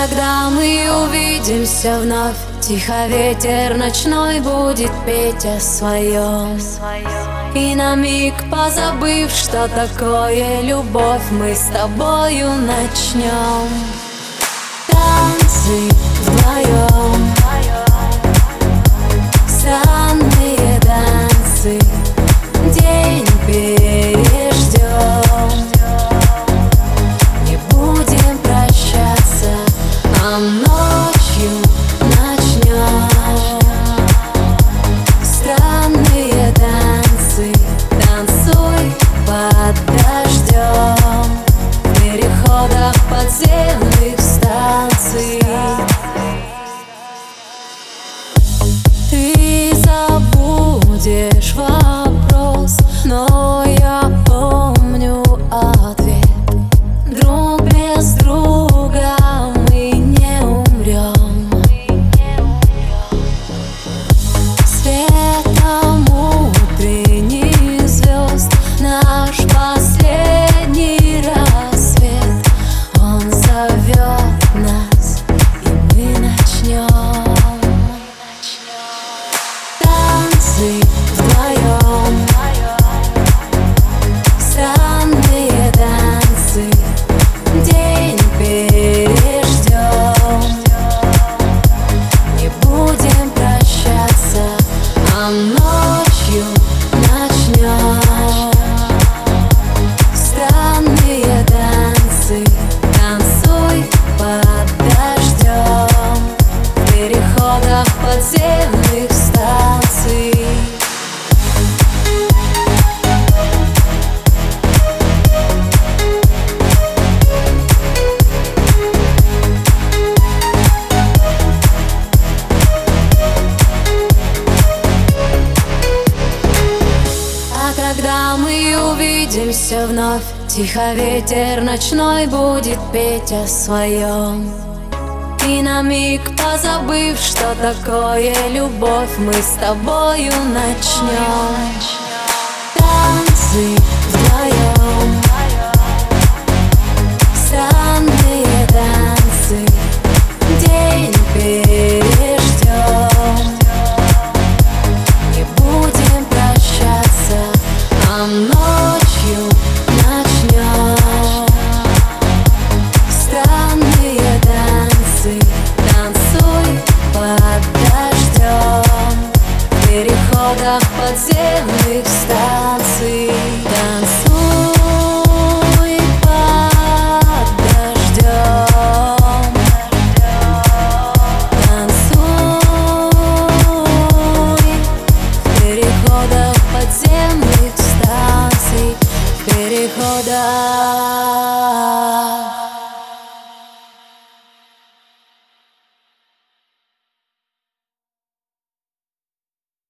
когда мы увидимся вновь, тихо ветер ночной будет петь о своем. И на миг позабыв, что такое любовь, мы с тобою начнем танцы вдвоем, странные танцы, день переждем. Не будем прощаться, а ночью начнем. Странные танцы, танцуй под дождем, в переходах подземных станций. Ты забудешь вопрос, но я помню ответ. Друг без друга мы не умрем. Светом утренних звезд наш последний рассвет. Он зовет нас, и мы начнем танцы вдвоем, странные танцы, день переждем. Не будем прощаться, а ночью начнем. Странные танцы, танцуй под дождем, в переходах подземных станций. Когда мы увидимся вновь, тихо ветер ночной будет петь о своем. И на миг позабыв, что такое любовь, мы с тобою начнем танцы вдвоем, странные танцы, день переждем. Не будем прощаться, а ночью начнем. Странные танцы, танцуй под дождем, в переходах подземных станций. Танцуй под дождем, танцуй в переходах подземных станций, в переходах.